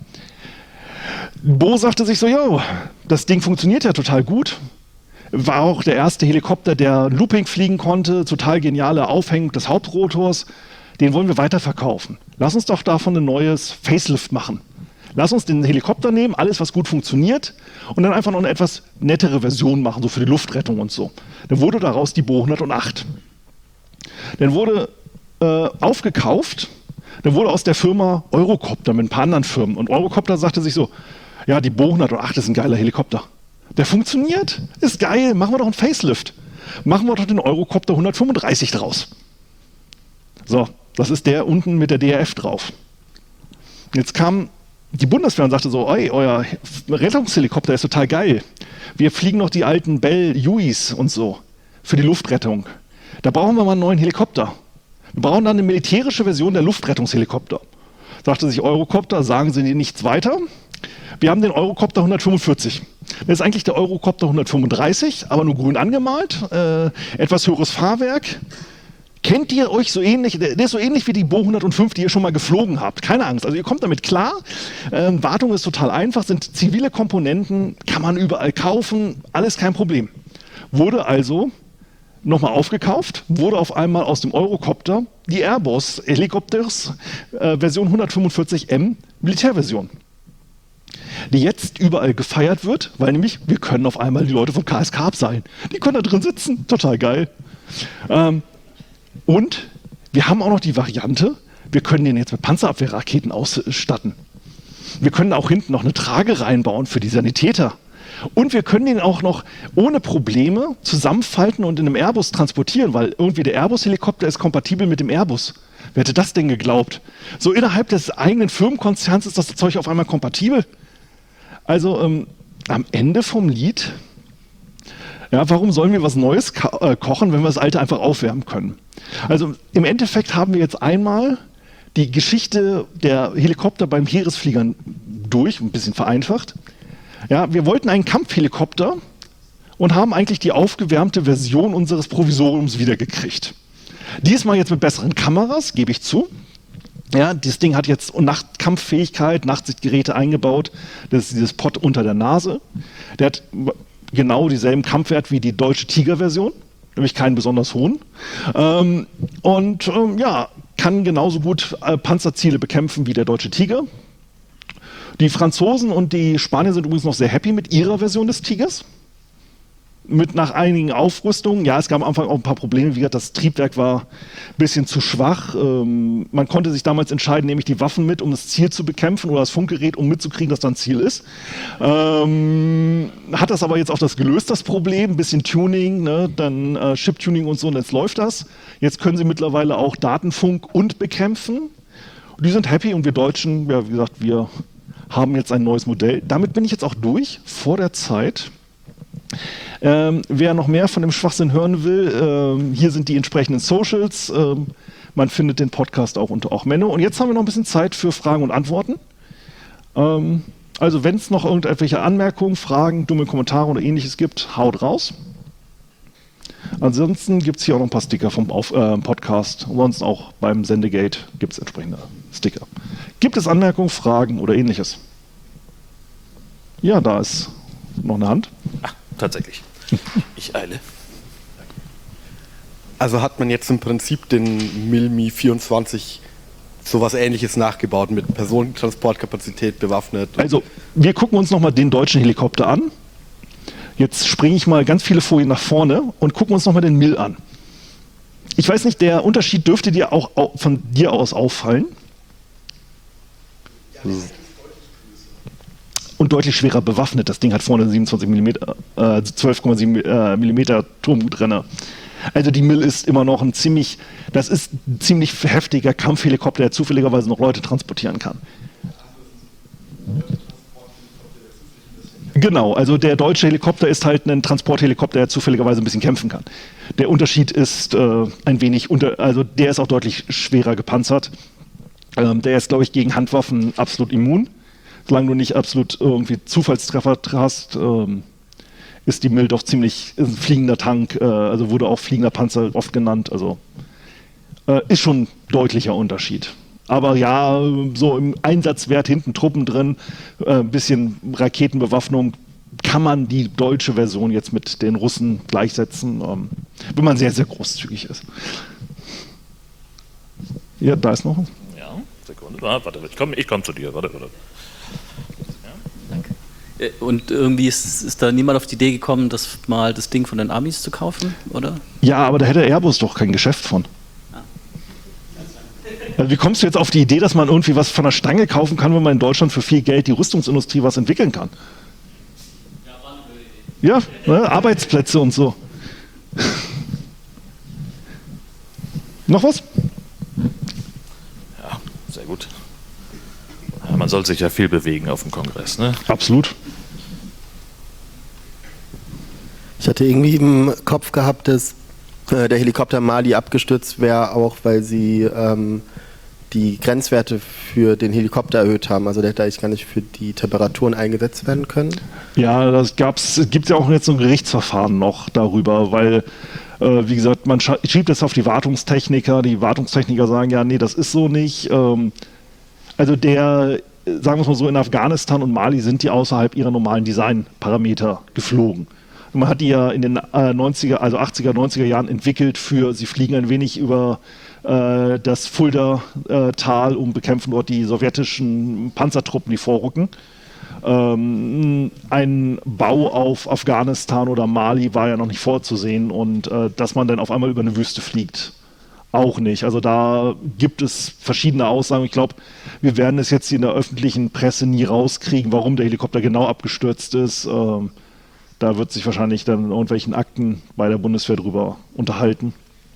Bo sagte sich so, jo, das Ding funktioniert ja total gut. War auch der erste Helikopter, der Looping fliegen konnte, total geniale Aufhängung des Hauptrotors. Den wollen wir weiterverkaufen. Lass uns doch davon ein neues Facelift machen. Lass uns den Helikopter nehmen, alles, was gut funktioniert, und dann einfach noch eine etwas nettere Version machen, so für die Luftrettung und so. Dann wurde daraus die Bo hundertacht. Dann wurde äh, aufgekauft, dann wurde aus der Firma Eurocopter mit ein paar anderen Firmen. Und Eurocopter sagte sich so, ja, die Bo hundertacht ist ein geiler Helikopter. Der funktioniert, ist geil, machen wir doch einen Facelift. Machen wir doch den Eurocopter hundertfünfunddreißig draus. So, das ist der unten mit der D R F drauf. Jetzt kam die Bundeswehr und sagte so, ey, euer Rettungshelikopter ist total geil. Wir fliegen noch die alten Bell Hueys und so für die Luftrettung. Da brauchen wir mal einen neuen Helikopter. Wir brauchen dann eine militärische Version der Luftrettungshelikopter. Sagte sich Eurocopter, sagen Sie nichts weiter. Wir haben den Eurocopter hundertfünfundvierzig. Das ist eigentlich der Eurocopter hundertfünfunddreißig, aber nur grün angemalt. Äh, etwas höheres Fahrwerk. Kennt ihr euch so ähnlich, der ist so ähnlich wie die Bo hundertfünf, die ihr schon mal geflogen habt. Keine Angst, also ihr kommt damit klar. Ähm, Wartung ist total einfach, sind zivile Komponenten, kann man überall kaufen, alles kein Problem. Wurde also nochmal aufgekauft, wurde auf einmal aus dem Eurocopter die Airbus Helicopters äh, Version hundertfünfundvierzig M Militärversion. Die jetzt überall gefeiert wird, weil nämlich wir können auf einmal die Leute vom K S K abseilen. Die können da drin sitzen, total geil. Ähm, Und wir haben auch noch die Variante, wir können den jetzt mit Panzerabwehrraketen ausstatten. Wir können auch hinten noch eine Trage reinbauen für die Sanitäter. Und wir können den auch noch ohne Probleme zusammenfalten und in einem Airbus transportieren, weil irgendwie der Airbus-Helikopter ist kompatibel mit dem Airbus. Wer hätte das denn geglaubt? So innerhalb des eigenen Firmenkonzerns ist das Zeug auf einmal kompatibel. Also ähm, am Ende vom Lied, ja, warum sollen wir was Neues ko- äh, kochen, wenn wir das Alte einfach aufwärmen können? Also im Endeffekt haben wir jetzt einmal die Geschichte der Helikopter beim Heeresfliegern durch, ein bisschen vereinfacht. Ja, wir wollten einen Kampfhelikopter und haben eigentlich die aufgewärmte Version unseres Provisoriums wiedergekriegt. Diesmal jetzt mit besseren Kameras, gebe ich zu. Ja, das Ding hat jetzt Nachtkampffähigkeit, Nachtsichtgeräte eingebaut. Das ist dieses Pod unter der Nase. Der hat genau dieselben Kampfwert wie die deutsche Tiger-Version, nämlich keinen besonders hohen. Ähm, und ähm, ja, kann genauso gut äh, Panzerziele bekämpfen wie der deutsche Tiger. Die Franzosen und die Spanier sind übrigens noch sehr happy mit ihrer Version des Tigers. Mit nach einigen Aufrüstungen. Ja, es gab am Anfang auch ein paar Probleme. Wie gesagt, das Triebwerk war ein bisschen zu schwach. Ähm, man konnte sich damals entscheiden, nehme ich die Waffen mit, um das Ziel zu bekämpfen, oder das Funkgerät, um mitzukriegen, dass da ein Ziel ist. Ähm, hat das aber jetzt auch das gelöst, das Problem. Ein bisschen Tuning, ne? Dann äh, Chip-Tuning und so, und jetzt läuft das. Jetzt können sie mittlerweile auch Datenfunk und bekämpfen. Und die sind happy, und wir Deutschen, ja, wie gesagt, wir haben jetzt ein neues Modell. Damit bin ich jetzt auch durch, vor der Zeit. Ähm, wer noch mehr von dem Schwachsinn hören will, ähm, hier sind die entsprechenden Socials. Ähm, man findet den Podcast auch unter auch Menno. Und jetzt haben wir noch ein bisschen Zeit für Fragen und Antworten. Ähm, Also wenn es noch irgendwelche Anmerkungen, Fragen, dumme Kommentare oder ähnliches gibt, haut raus. Ansonsten gibt es hier auch noch ein paar Sticker vom Auf, äh, Podcast. Ansonsten auch beim Sendegate gibt es entsprechende Sticker. Gibt es Anmerkungen, Fragen oder ähnliches? Ja, da ist noch eine Hand. Ach, tatsächlich. Ich eile. Also hat man jetzt im Prinzip den Milmi vierundzwanzig sowas Ähnliches nachgebaut mit Personentransportkapazität bewaffnet? Also wir gucken uns nochmal den deutschen Helikopter an. Jetzt springe ich mal ganz viele Folien nach vorne und gucken uns nochmal den Mil an. Ich weiß nicht, der Unterschied dürfte dir auch von dir aus auffallen. Hm. Und deutlich schwerer bewaffnet. Das Ding hat vorne siebenundzwanzig Millimeter, äh, zwölf Komma sieben äh, Millimeter Turmgutrenner. Also die Mil ist immer noch ein ziemlich, das ist ein ziemlich heftiger Kampfhelikopter, der zufälligerweise noch Leute transportieren kann. Genau, also der deutsche Helikopter ist halt ein Transporthelikopter, der zufälligerweise ein bisschen kämpfen kann. Der Unterschied ist äh, ein wenig, unter, also der ist auch deutlich schwerer gepanzert. Ähm, der ist, glaube ich, gegen Handwaffen absolut immun. Solange du nicht absolut irgendwie Zufallstreffer hast, ähm, ist die Mil doch ziemlich ist ein fliegender Tank, äh, also wurde auch fliegender Panzer oft genannt. Also äh, ist schon ein deutlicher Unterschied. Aber ja, so im Einsatzwert hinten Truppen drin, ein äh, bisschen Raketenbewaffnung, kann man die deutsche Version jetzt mit den Russen gleichsetzen, ähm, wenn man sehr, sehr großzügig ist. Ja, da ist noch. Ja, Sekunde. Ah, warte, ich komme ich komm zu dir. Warte, warte. Und irgendwie ist, ist da niemand auf die Idee gekommen, das mal das Ding von den Amis zu kaufen, oder? Ja, aber da hätte Airbus doch kein Geschäft von. Ah. Also wie kommst du jetzt auf die Idee, dass man irgendwie was von der Stange kaufen kann, wenn man in Deutschland für viel Geld die Rüstungsindustrie was entwickeln kann? Ja, war eine blöde Idee. Ja, ne, Arbeitsplätze und so. Noch was? Ja, sehr gut. Ja, man soll sich ja viel bewegen auf dem Kongress, ne? Absolut. Ich hatte irgendwie im Kopf gehabt, dass äh, der Helikopter Mali abgestürzt wäre, auch weil sie ähm, die Grenzwerte für den Helikopter erhöht haben. Also der hätte eigentlich gar nicht für die Temperaturen eingesetzt werden können. Ja, das gab's, gibt ja auch jetzt so ein Gerichtsverfahren noch darüber, weil, äh, wie gesagt, man schiebt das auf die Wartungstechniker. Die Wartungstechniker sagen, ja, nee, das ist so nicht. Ähm, also der, sagen wir es mal so, in Afghanistan und Mali sind die außerhalb ihrer normalen Designparameter geflogen. Man hat die ja in den äh, neunziger, also achtziger, neunziger Jahren entwickelt für, sie fliegen ein wenig über äh, das Fulda-Tal und bekämpfen dort die sowjetischen Panzertruppen, die vorrücken. Ähm, ein Bau auf Afghanistan oder Mali war ja noch nicht vorzusehen und äh, dass man dann auf einmal über eine Wüste fliegt, auch nicht. Also da gibt es verschiedene Aussagen. Ich glaube, wir werden es jetzt in der öffentlichen Presse nie rauskriegen, warum der Helikopter genau abgestürzt ist. Ähm, Da wird sich wahrscheinlich dann in irgendwelchen Akten bei der Bundeswehr drüber unterhalten.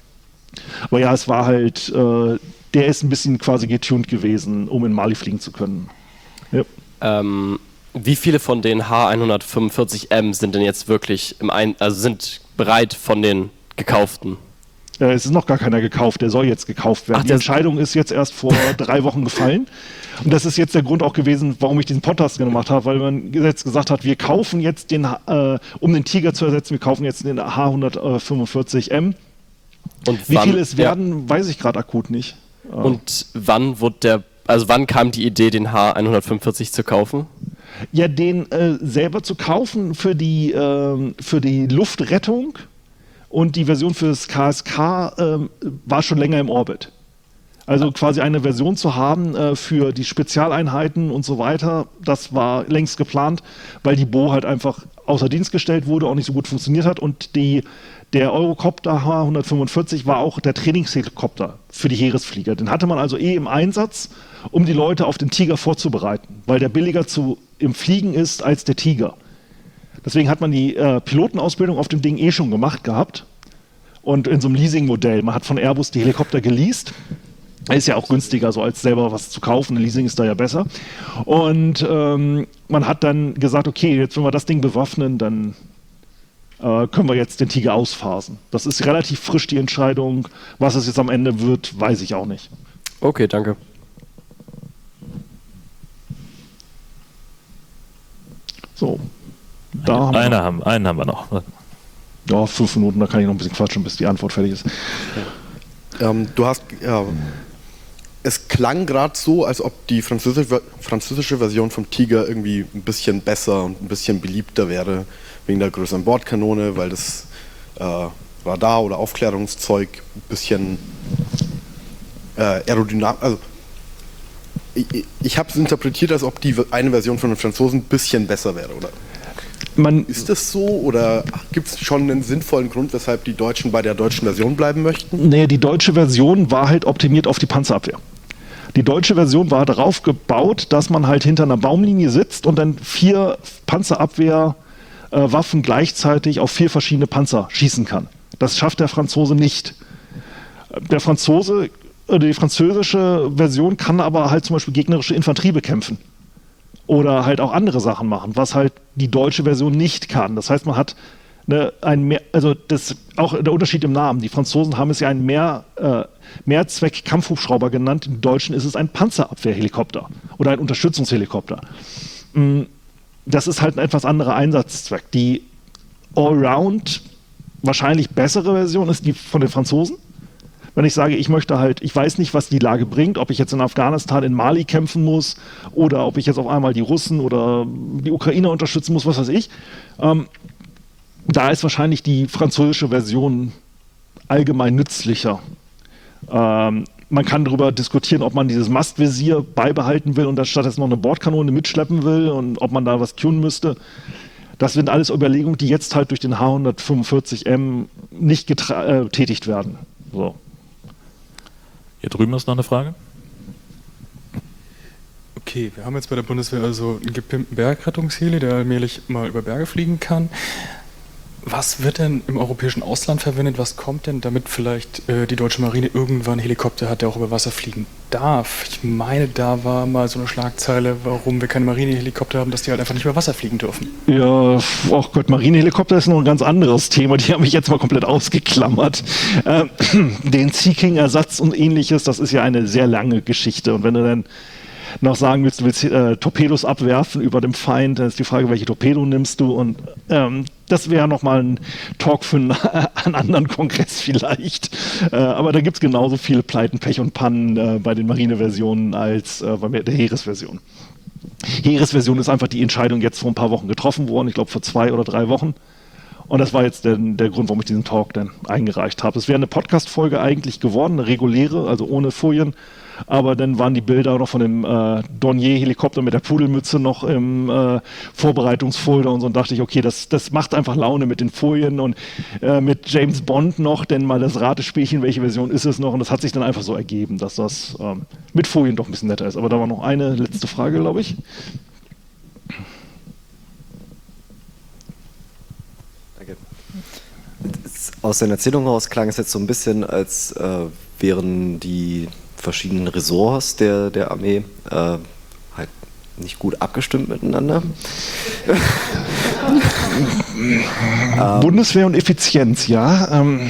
Aber ja, es war halt, äh, der ist ein bisschen quasi getuned gewesen, um in Mali fliegen zu können. Ja. Ähm, wie viele von den H hundertfünfundvierzig M sind denn jetzt wirklich im Ein- also sind bereit von den gekauften? Äh, es ist noch gar keiner gekauft, der soll jetzt gekauft werden. Ach, die Entscheidung ist jetzt erst vor drei Wochen gefallen. Und das ist jetzt der Grund auch gewesen, warum ich diesen Podcast gemacht habe, weil man jetzt gesagt hat, wir kaufen jetzt den, äh, um den Tiger zu ersetzen, wir kaufen jetzt den H hundertfünfundvierzig M. Und Wie wann, viele es werden, ja. weiß ich gerade akut nicht. Und wann wurde der, also wann kam die Idee, den H hundertfünfundvierzig zu kaufen? Ja, den äh, selber zu kaufen für die, äh, für die Luftrettung und die Version für das K S K äh, war schon länger im Orbit. Also quasi eine Version zu haben äh, für die Spezialeinheiten und so weiter, das war längst geplant, weil die Bo halt einfach außer Dienst gestellt wurde, auch nicht so gut funktioniert hat und die, der Eurocopter H hundertfünfundvierzig war auch der Trainingshelikopter für die Heeresflieger. Den hatte man also eh im Einsatz, um die Leute auf den Tiger vorzubereiten, weil der billiger zu, im Fliegen ist als der Tiger. Deswegen hat man die äh, Pilotenausbildung auf dem Ding eh schon gemacht gehabt und in so einem Leasing-Modell. Man hat von Airbus die Helikopter geleast. Ist ja auch günstiger, so als selber was zu kaufen. Leasing ist da ja besser. Und ähm, man hat dann gesagt, okay, jetzt wenn wir das Ding bewaffnen, dann äh, können wir jetzt den Tiger ausphasen. Das ist relativ frisch, die Entscheidung. Was es jetzt am Ende wird, weiß ich auch nicht. Okay, danke. Da haben wir Eine noch. haben, einen haben wir noch. Ja, fünf Minuten, da kann ich noch ein bisschen quatschen, bis die Antwort fertig ist. Ähm, du hast, ja, es klang gerade so, als ob die französische, französische Version vom Tiger irgendwie ein bisschen besser und ein bisschen beliebter wäre, wegen der größeren Bordkanone, weil das äh, Radar- oder Aufklärungszeug ein bisschen äh, aerodynamisch, also ich, ich habe es interpretiert, als ob die eine Version von den Franzosen ein bisschen besser wäre, oder? Man, Ist das so oder gibt es schon einen sinnvollen Grund, weshalb die Deutschen bei der deutschen Version bleiben möchten? nee, die deutsche Version war halt optimiert auf die Panzerabwehr. Die deutsche Version war darauf gebaut, dass man halt hinter einer Baumlinie sitzt und dann vier Panzerabwehrwaffen gleichzeitig auf vier verschiedene Panzer schießen kann. Das schafft der Franzose nicht. Der Franzose, oder die französische Version kann aber halt zum Beispiel gegnerische Infanterie bekämpfen. Oder halt auch andere Sachen machen, was halt die deutsche Version nicht kann. Das heißt, man hat eine, ein mehr, also das auch der Unterschied im Namen. Die Franzosen haben es ja einen mehr, äh, Mehrzweck-Kampfhubschrauber genannt. Im Deutschen ist es ein Panzerabwehrhelikopter oder ein Unterstützungshelikopter. Das ist halt ein etwas anderer Einsatzzweck. Die Allround wahrscheinlich bessere Version ist die von den Franzosen. Wenn ich sage, ich möchte halt, ich weiß nicht, was die Lage bringt, ob ich jetzt in Afghanistan, in Mali kämpfen muss oder ob ich jetzt auf einmal die Russen oder die Ukrainer unterstützen muss, was weiß ich. Ähm, da ist wahrscheinlich die französische Version allgemein nützlicher. Ähm, man kann darüber diskutieren, ob man dieses Mastvisier beibehalten will und dann stattdessen noch eine Bordkanone mitschleppen will und ob man da was tun müsste. Das sind alles Überlegungen, die jetzt halt durch den H hundertfünfundvierzig M nicht getra- äh, tätigt werden. So. Hier drüben ist noch eine Frage. Okay, wir haben jetzt bei der Bundeswehr also einen gepimpten Bergrettungsheli, der allmählich mal über Berge fliegen kann. Was wird denn im europäischen Ausland verwendet? Was kommt denn, damit vielleicht äh, die deutsche Marine irgendwann einen Helikopter hat, der auch über Wasser fliegen darf? Ich meine, da war mal so eine Schlagzeile, warum wir keine Marinehelikopter haben, dass die halt einfach nicht über Wasser fliegen dürfen. Ja, oh Gott, Marinehelikopter ist noch ein ganz anderes Thema. Die haben mich jetzt mal komplett ausgeklammert. Ähm, den Sea King-Ersatz und ähnliches, das ist ja eine sehr lange Geschichte. Und wenn du dann noch sagen willst, du willst äh, Torpedos abwerfen über dem Feind, dann ist die Frage, welche Torpedo nimmst du? Und ähm, das wäre nochmal ein Talk für einen, einen anderen Kongress vielleicht. Äh, aber da gibt es genauso viele Pleiten, Pech und Pannen äh, bei den Marineversionen als äh, bei der Heeresversion. Heeresversion ist einfach die Entscheidung jetzt vor ein paar Wochen getroffen worden, ich glaube vor zwei oder drei Wochen. Und das war jetzt der, der Grund, warum ich diesen Talk dann eingereicht habe. Es wäre eine Podcast-Folge eigentlich geworden, eine reguläre, also ohne Folien. Aber dann waren die Bilder noch von dem äh, Dornier-Helikopter mit der Pudelmütze noch im äh, Vorbereitungsfolder und so. Und dachte ich, okay, das, das macht einfach Laune mit den Folien und äh, mit James Bond noch, denn mal das Ratespielchen, welche Version ist es noch? Und das hat sich dann einfach so ergeben, dass das ähm, mit Folien doch ein bisschen netter ist. Aber da war noch eine letzte Frage, glaube ich. Danke. Aus den Erzählungen heraus klang es jetzt so ein bisschen, als äh, wären die verschiedenen Ressorts der, der Armee äh, halt nicht gut abgestimmt miteinander. Bundeswehr und Effizienz, ja. Ähm.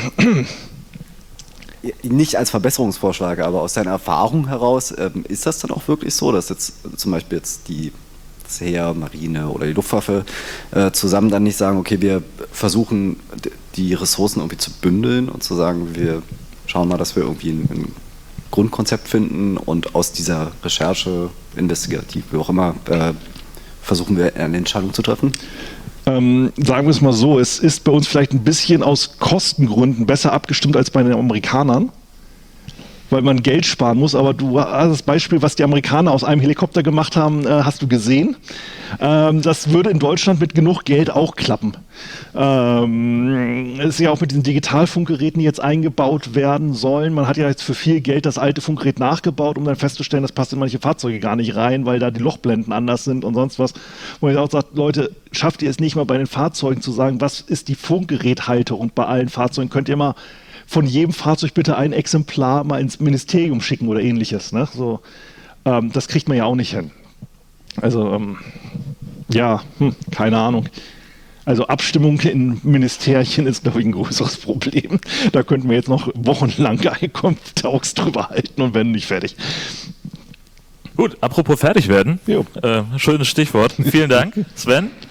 Nicht als Verbesserungsvorschlag, aber aus deiner Erfahrung heraus, ähm, ist das dann auch wirklich so, dass jetzt zum Beispiel jetzt die das Heer, Marine oder die Luftwaffe äh, zusammen dann nicht sagen, okay, wir versuchen die Ressourcen irgendwie zu bündeln und zu sagen, wir schauen mal, dass wir irgendwie ein, ein Grundkonzept finden und aus dieser Recherche, investigativ, wie auch immer, äh, versuchen wir eine Entscheidung zu treffen? Ähm, sagen wir es mal so, es ist bei uns vielleicht ein bisschen aus Kostengründen besser abgestimmt als bei den Amerikanern, weil man Geld sparen muss, aber du hast das Beispiel, was die Amerikaner aus einem Helikopter gemacht haben, äh, hast du gesehen. Ähm, das würde in Deutschland mit genug Geld auch klappen. Ähm, es ist ja auch mit diesen Digitalfunkgeräten, die jetzt eingebaut werden sollen. Man hat ja jetzt für viel Geld das alte Funkgerät nachgebaut, um dann festzustellen, das passt in manche Fahrzeuge gar nicht rein, weil da die Lochblenden anders sind und sonst was. Wo ich auch sage, Leute, schafft ihr es nicht mal bei den Fahrzeugen zu sagen, was ist die Funkgeräthalterung bei allen Fahrzeugen? Könnt ihr mal von jedem Fahrzeug bitte ein Exemplar mal ins Ministerium schicken oder ähnliches. Ne? So, ähm, das kriegt man ja auch nicht hin. Also, ähm, ja, hm, keine Ahnung. Also Abstimmung in Ministerien ist, glaube ich, ein größeres Problem. Da könnten wir jetzt noch wochenlang Talks drüber halten und werden nicht fertig. Gut, apropos fertig werden. Jo. Äh, schönes Stichwort. Vielen Dank, Sven.